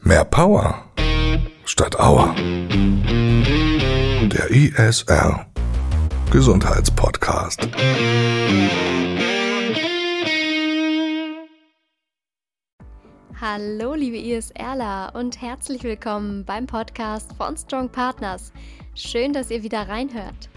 Mehr Power statt Aua. Der ISR Gesundheitspodcast. Hallo liebe ISRler und herzlich willkommen beim Podcast von Strong Partners. Schön, dass ihr wieder reinhört.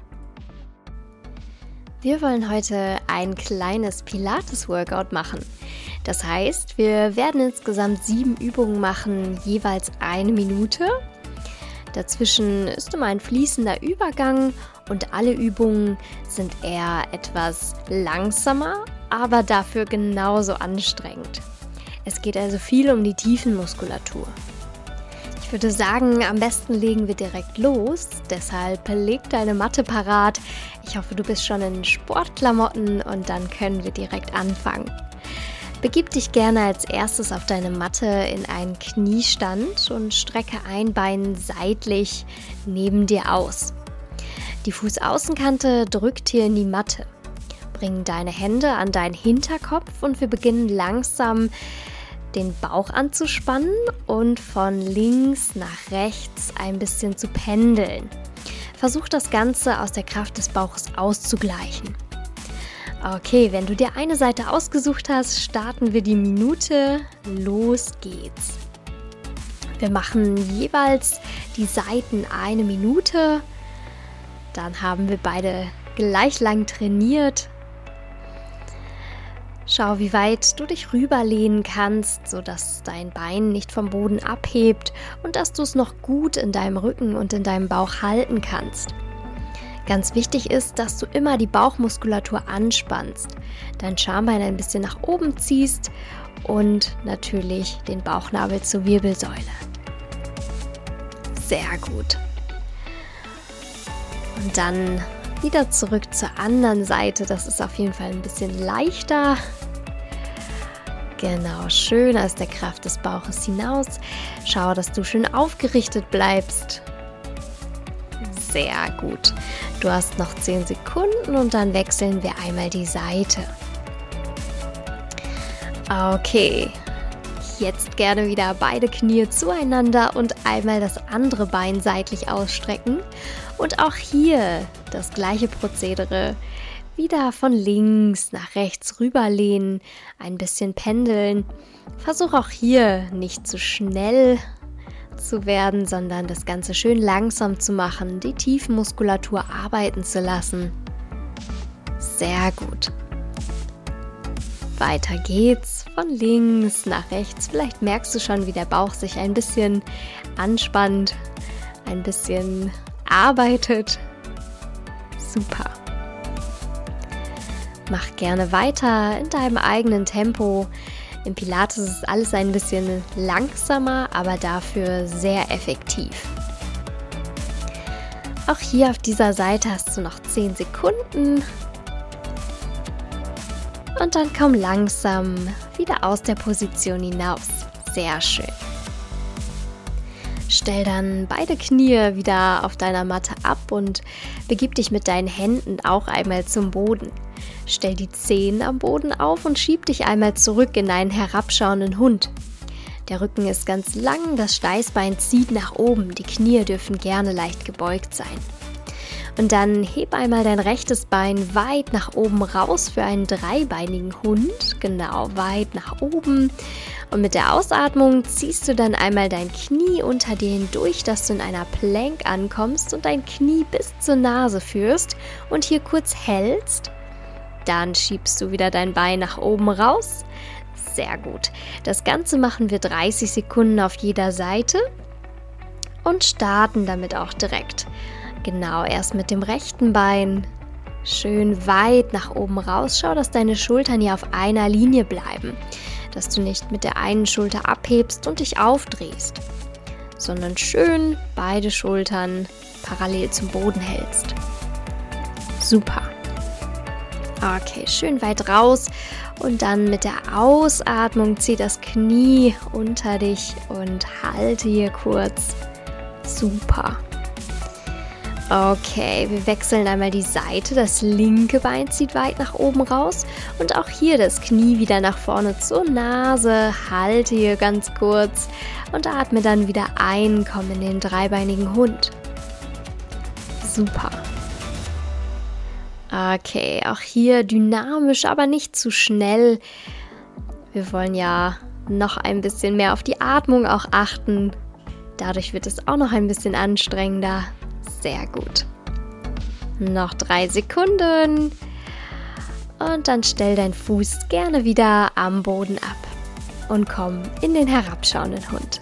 Wir wollen heute ein kleines Pilates-Workout machen. Das heißt, wir werden insgesamt 7 Übungen machen, jeweils 1 Minute. Dazwischen ist immer ein fließender Übergang und alle Übungen sind eher etwas langsamer, aber dafür genauso anstrengend. Es geht also viel um die Tiefenmuskulatur. Ich würde sagen, am besten legen wir direkt los, deshalb leg deine Matte parat. Ich hoffe, du bist schon in Sportklamotten und dann können wir direkt anfangen. Begib dich gerne als erstes auf deine Matte in einen Kniestand und strecke ein Bein seitlich neben dir aus. Die Fußaußenkante drückt hier in die Matte. Bring deine Hände an deinen Hinterkopf und wir beginnen langsam den Bauch anzuspannen und von links nach rechts ein bisschen zu pendeln. Versuch das Ganze aus der Kraft des Bauches auszugleichen. Okay, wenn du dir eine Seite ausgesucht hast, starten wir die Minute. Los geht's. Wir machen jeweils die Seiten 1 Minute. Dann haben wir beide gleich lang trainiert. Schau, wie weit du dich rüberlehnen kannst, sodass dein Bein nicht vom Boden abhebt und dass du es noch gut in deinem Rücken und in deinem Bauch halten kannst. Ganz wichtig ist, dass du immer die Bauchmuskulatur anspannst, dein Schambein ein bisschen nach oben ziehst und natürlich den Bauchnabel zur Wirbelsäule. Sehr gut. Und dann wieder zurück zur anderen Seite, das ist auf jeden Fall ein bisschen leichter. Genau, schön aus der Kraft des Bauches hinaus. Schau, dass du schön aufgerichtet bleibst. Sehr gut. Du hast noch 10 Sekunden und dann wechseln wir einmal die Seite. Okay, jetzt gerne wieder beide Knie zueinander und einmal das andere Bein seitlich ausstrecken. Und auch hier das gleiche Prozedere. Wieder von links nach rechts rüberlehnen, ein bisschen pendeln. Versuch auch hier nicht zu schnell zu werden, sondern das Ganze schön langsam zu machen, die Tiefenmuskulatur arbeiten zu lassen. Sehr gut. Weiter geht's von links nach rechts. Vielleicht merkst du schon, wie der Bauch sich ein bisschen anspannt, ein bisschen arbeitet. Super. Mach gerne weiter in deinem eigenen Tempo. Im Pilates ist alles ein bisschen langsamer, aber dafür sehr effektiv. Auch hier auf dieser Seite hast du noch 10 Sekunden. Und dann komm langsam wieder aus der Position hinaus. Sehr schön. Stell dann beide Knie wieder auf deiner Matte ab und begib dich mit deinen Händen auch einmal zum Boden. Stell die Zehen am Boden auf und schieb dich einmal zurück in einen herabschauenden Hund. Der Rücken ist ganz lang, das Steißbein zieht nach oben, die Knie dürfen gerne leicht gebeugt sein. Und dann heb einmal dein rechtes Bein weit nach oben raus für einen dreibeinigen Hund, genau, weit nach oben. Und mit der Ausatmung ziehst du dann einmal dein Knie unter dir hindurch, dass du in einer Plank ankommst und dein Knie bis zur Nase führst und hier kurz hältst. Dann schiebst du wieder dein Bein nach oben raus. Sehr gut. Das Ganze machen wir 30 Sekunden auf jeder Seite und starten damit auch direkt. Genau, erst mit dem rechten Bein. Schön weit nach oben raus. Schau, dass deine Schultern hier auf einer Linie bleiben. Dass du nicht mit der einen Schulter abhebst und dich aufdrehst, sondern schön beide Schultern parallel zum Boden hältst. Super. Okay, schön weit raus und dann mit der Ausatmung zieh das Knie unter dich und halte hier kurz. Super. Okay, wir wechseln einmal die Seite. Das linke Bein zieht weit nach oben raus und auch hier das Knie wieder nach vorne zur Nase. Halte hier ganz kurz und atme dann wieder ein. Komm in den dreibeinigen Hund. Super. Okay, auch hier dynamisch, aber nicht zu schnell. Wir wollen ja noch ein bisschen mehr auf die Atmung auch achten. Dadurch wird es auch noch ein bisschen anstrengender. Sehr gut. Noch 3 Sekunden. Und dann stell deinen Fuß gerne wieder am Boden ab und komm in den herabschauenden Hund.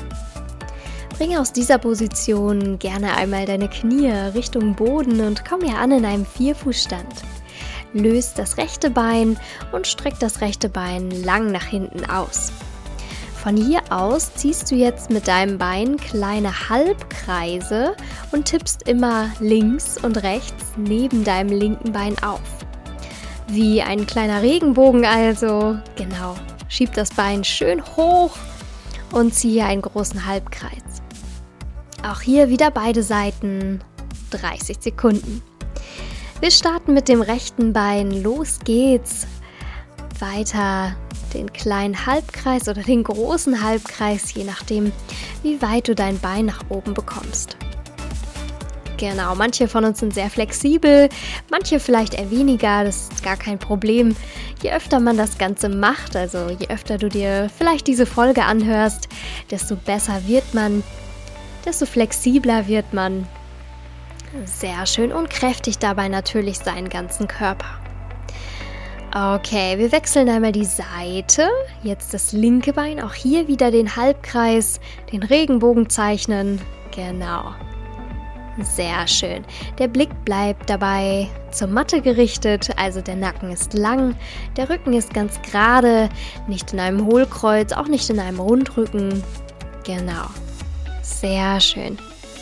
Bringe aus dieser Position gerne einmal deine Knie Richtung Boden und komm hier an in einem Vierfußstand. Löst das rechte Bein und streck das rechte Bein lang nach hinten aus. Von hier aus ziehst du jetzt mit deinem Bein kleine Halbkreise und tippst immer links und rechts neben deinem linken Bein auf. Wie ein kleiner Regenbogen also. Genau. Schieb das Bein schön hoch und ziehe einen großen Halbkreis. Auch hier wieder beide Seiten. 30 Sekunden. Wir starten mit dem rechten Bein. Los geht's. Weiter den kleinen Halbkreis oder den großen Halbkreis, je nachdem, wie weit du dein Bein nach oben bekommst. Genau, manche von uns sind sehr flexibel, manche vielleicht eher weniger, das ist gar kein Problem. Je öfter man das Ganze macht, also je öfter du dir vielleicht diese Folge anhörst, desto besser wird man, desto flexibler wird man. Sehr schön und kräftig dabei natürlich seinen ganzen Körper. Okay, wir wechseln einmal die Seite. Jetzt das linke Bein, auch hier wieder den Halbkreis, den Regenbogen zeichnen. Genau. Sehr schön. Der Blick bleibt dabei zur Matte gerichtet, also der Nacken ist lang, der Rücken ist ganz gerade, nicht in einem Hohlkreuz, auch nicht in einem Rundrücken. Genau. Sehr schön.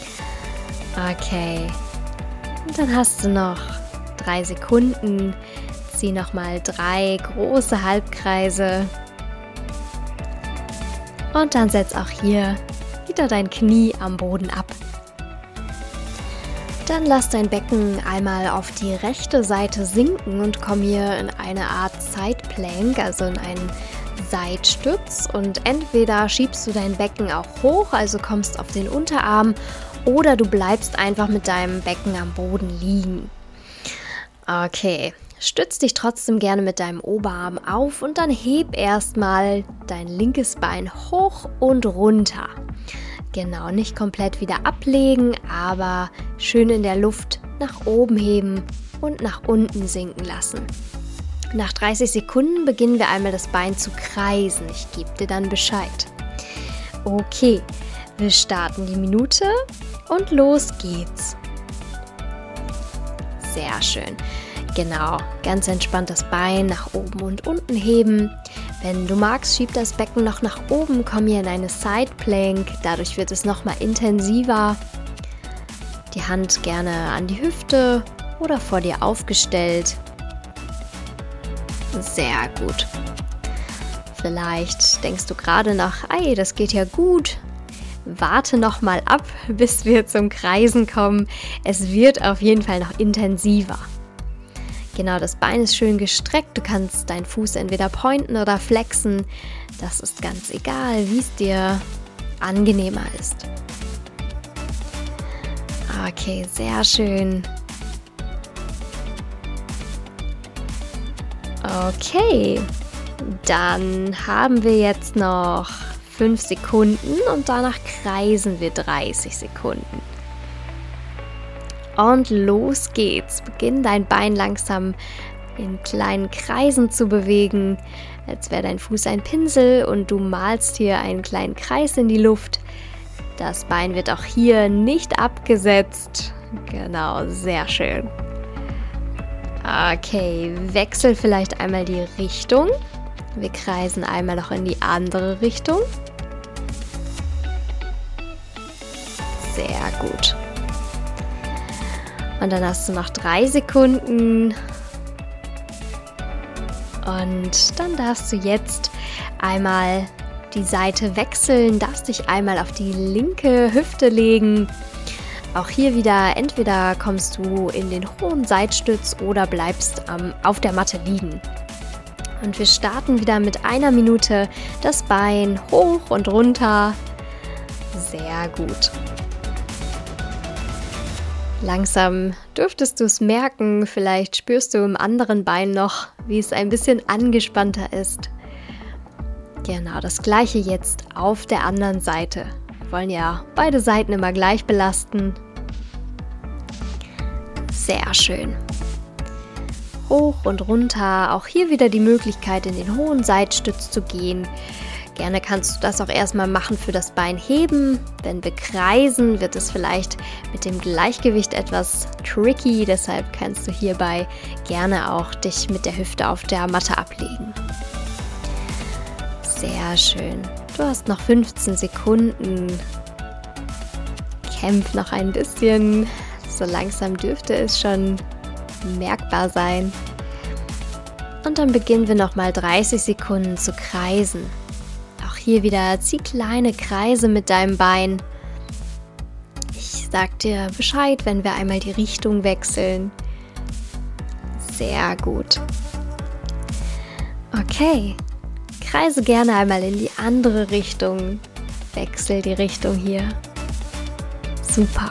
Okay. Und dann hast du noch 3 Sekunden. Zieh nochmal 3 große Halbkreise. Und dann setz auch hier wieder dein Knie am Boden ab. Dann lass dein Becken einmal auf die rechte Seite sinken und komm hier in eine Art Side Plank, also in einen Seitstütz. Und entweder schiebst du dein Becken auch hoch, also kommst auf den Unterarm, oder du bleibst einfach mit deinem Becken am Boden liegen. Okay. Stütz dich trotzdem gerne mit deinem Oberarm auf und dann heb erstmal dein linkes Bein hoch und runter. Genau, nicht komplett wieder ablegen, aber schön in der Luft nach oben heben und nach unten sinken lassen. Nach 30 Sekunden beginnen wir einmal das Bein zu kreisen. Ich gebe dir dann Bescheid. Okay, wir starten die Minute und los geht's. Sehr schön. Genau, ganz entspannt das Bein nach oben und unten heben. Wenn du magst, schieb das Becken noch nach oben, komm hier in eine Side Plank. Dadurch wird es nochmal intensiver. Die Hand gerne an die Hüfte oder vor dir aufgestellt. Sehr gut. Vielleicht denkst du gerade noch, ei, das geht ja gut. Warte nochmal ab, bis wir zum Kreisen kommen. Es wird auf jeden Fall noch intensiver. Genau, das Bein ist schön gestreckt. Du kannst deinen Fuß entweder pointen oder flexen. Das ist ganz egal, wie es dir angenehmer ist. Okay, sehr schön. Okay, dann haben wir jetzt noch 5 Sekunden und danach kreisen wir 30 Sekunden. Und los geht's. Beginn dein Bein langsam in kleinen Kreisen zu bewegen, als wäre dein Fuß ein Pinsel und du malst hier einen kleinen Kreis in die Luft. Das Bein wird auch hier nicht abgesetzt. Genau, sehr schön. Okay, wechsel vielleicht einmal die Richtung. Wir kreisen einmal noch in die andere Richtung. Sehr gut. Und dann hast du noch 3 Sekunden. Und dann darfst du jetzt einmal die Seite wechseln, darfst dich einmal auf die linke Hüfte legen Auch hier wieder, entweder kommst du in den hohen Seitstütz oder bleibst auf der Matte liegen. Und wir starten wieder mit 1 Minute, das Bein hoch und runter. Sehr gut. Langsam dürftest du es merken, vielleicht spürst du im anderen Bein noch, wie es ein bisschen angespannter ist. Genau, das gleiche jetzt auf der anderen Seite. Wir wollen ja beide Seiten immer gleich belasten. Sehr schön. Hoch und runter, auch hier wieder die Möglichkeit, in den hohen Seitstütz zu gehen. Gerne kannst du das auch erstmal machen für das Bein heben. Wenn wir kreisen, wird es vielleicht mit dem Gleichgewicht etwas tricky. Deshalb kannst du hierbei gerne auch dich mit der Hüfte auf der Matte ablegen. Sehr schön. Du hast noch 15 Sekunden. Kämpf noch ein bisschen. So langsam dürfte es schon merkbar sein. Und dann beginnen wir nochmal 30 Sekunden zu kreisen. Hier wieder, zieh kleine Kreise mit deinem Bein. Ich sag dir Bescheid, wenn wir einmal die Richtung wechseln. Sehr gut. Okay, kreise gerne einmal in die andere Richtung. Wechsel die Richtung hier. Super.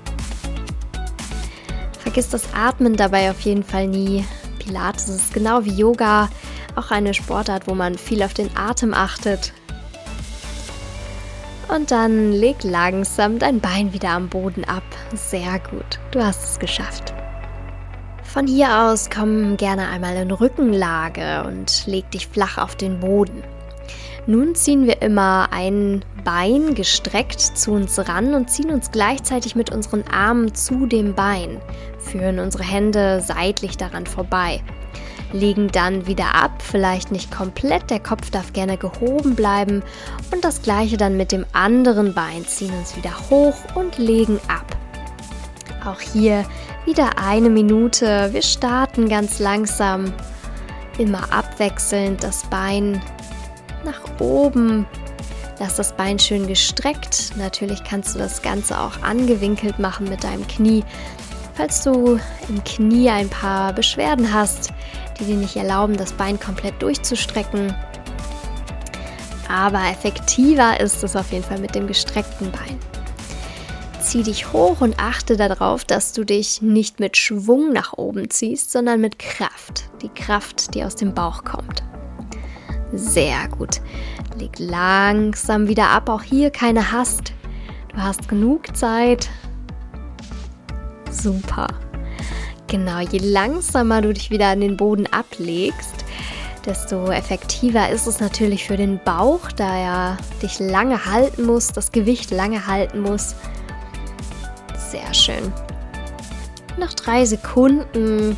Vergiss das Atmen dabei auf jeden Fall nie. Pilates ist genau wie Yoga auch eine Sportart, wo man viel auf den Atem achtet. Und dann leg langsam dein Bein wieder am Boden ab. Sehr gut, du hast es geschafft. Von hier aus komm gerne einmal in Rückenlage und leg dich flach auf den Boden. Nun ziehen wir immer ein Bein gestreckt zu uns ran und ziehen uns gleichzeitig mit unseren Armen zu dem Bein, führen unsere Hände seitlich daran vorbei. Legen dann wieder ab, vielleicht nicht komplett, der Kopf darf gerne gehoben bleiben und das gleiche dann mit dem anderen Bein, ziehen uns wieder hoch und legen ab. Auch hier wieder 1 Minute, wir starten ganz langsam, immer abwechselnd das Bein nach oben, lass das Bein schön gestreckt, natürlich kannst du das Ganze auch angewinkelt machen mit deinem Knie. Falls du im Knie ein paar Beschwerden hast, die dir nicht erlauben, das Bein komplett durchzustrecken. Aber effektiver ist es auf jeden Fall mit dem gestreckten Bein. Zieh dich hoch und achte darauf, dass du dich nicht mit Schwung nach oben ziehst, sondern mit Kraft. Die Kraft, die aus dem Bauch kommt. Sehr gut. Leg langsam wieder ab, auch hier keine Hast. Du hast genug Zeit. Super. Genau, je langsamer du dich wieder an den Boden ablegst, desto effektiver ist es natürlich für den Bauch, da er dich lange halten muss, das Gewicht lange halten muss. Sehr schön. Noch 3 Sekunden.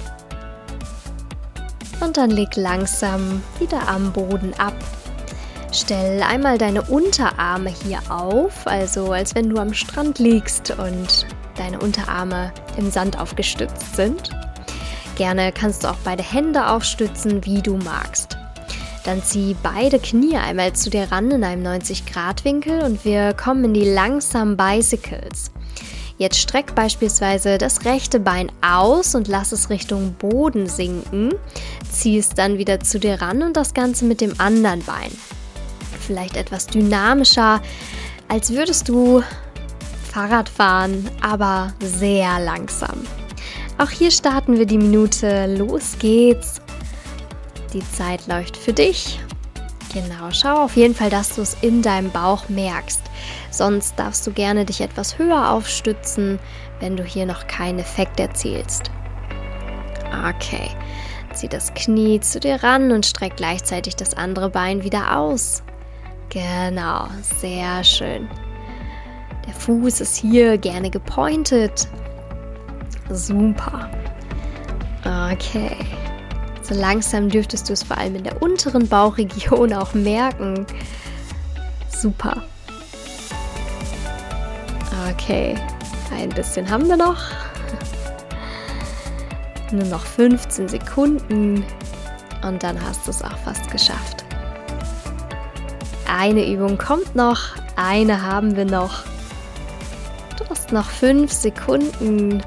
Und dann leg langsam wieder am Boden ab. Stell einmal deine Unterarme hier auf, also als wenn du am Strand liegst und deine Unterarme im Sand aufgestützt sind. Gerne kannst du auch beide Hände aufstützen, wie du magst. Dann zieh beide Knie einmal zu dir ran in einem 90-Grad-Winkel und wir kommen in die langsamen Bicycles. Jetzt streck beispielsweise das rechte Bein aus und lass es Richtung Boden sinken. Zieh es dann wieder zu dir ran und das Ganze mit dem anderen Bein. Vielleicht etwas dynamischer, als würdest du Fahrrad fahren, aber sehr langsam. Auch hier starten wir die Minute. Los geht's. Die Zeit läuft für dich. Genau, schau auf jeden Fall, dass du es in deinem Bauch merkst. Sonst darfst du gerne dich etwas höher aufstützen, wenn du hier noch keinen Effekt erzielst. Okay, zieh das Knie zu dir ran und streck gleichzeitig das andere Bein wieder aus. Genau, sehr schön. Der Fuß ist hier gerne gepointet. Super. Okay. So langsam dürftest du es vor allem in der unteren Bauchregion auch merken. Super. Okay, ein bisschen haben wir noch. Nur noch 15 Sekunden und dann hast du es auch fast geschafft. Eine Übung kommt noch, eine haben wir noch. Du hast hast noch 5 Sekunden.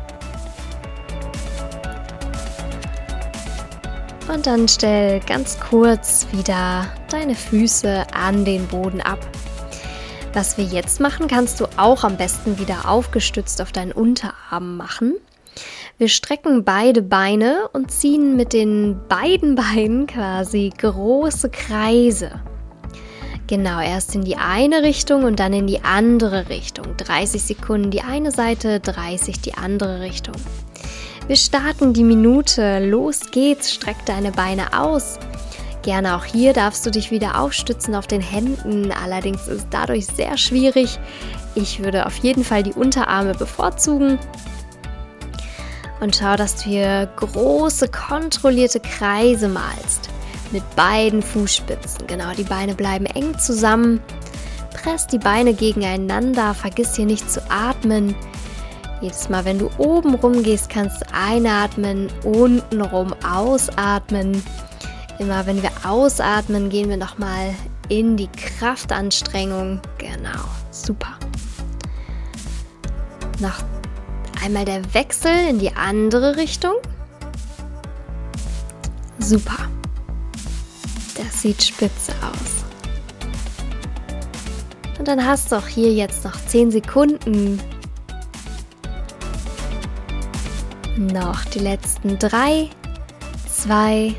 Und dann stell ganz kurz wieder deine Füße an den Boden ab. Was wir jetzt machen, kannst du auch am besten wieder aufgestützt auf deinen Unterarm machen. Wir strecken beide Beine und ziehen mit den beiden Beinen quasi große Kreise. Genau, erst in die eine Richtung und dann in die andere Richtung. 30 Sekunden die eine Seite, 30 die andere Richtung. Wir starten die Minute. Los geht's, streck deine Beine aus. Gerne auch hier darfst du dich wieder aufstützen auf den Händen, allerdings ist es dadurch sehr schwierig. Ich würde auf jeden Fall die Unterarme bevorzugen. Und schau, dass du hier große, kontrollierte Kreise malst. Mit beiden Fußspitzen. Genau, die Beine bleiben eng zusammen. Press die Beine gegeneinander, vergiss hier nicht zu atmen. Jedes Mal, wenn du oben rum gehst, kannst du einatmen, unten rum ausatmen. Immer wenn wir ausatmen, gehen wir nochmal in die Kraftanstrengung. Genau, super. Noch einmal der Wechsel in die andere Richtung. Super. Das sieht spitze aus. Und dann hast du auch hier jetzt noch 10 Sekunden. Noch die letzten 3, 2,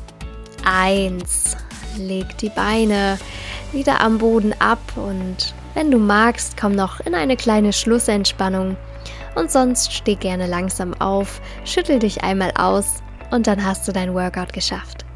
1. Leg die Beine wieder am Boden ab und wenn du magst, komm noch in eine kleine Schlussentspannung und sonst steh gerne langsam auf, schüttel dich einmal aus und dann hast du dein Workout geschafft.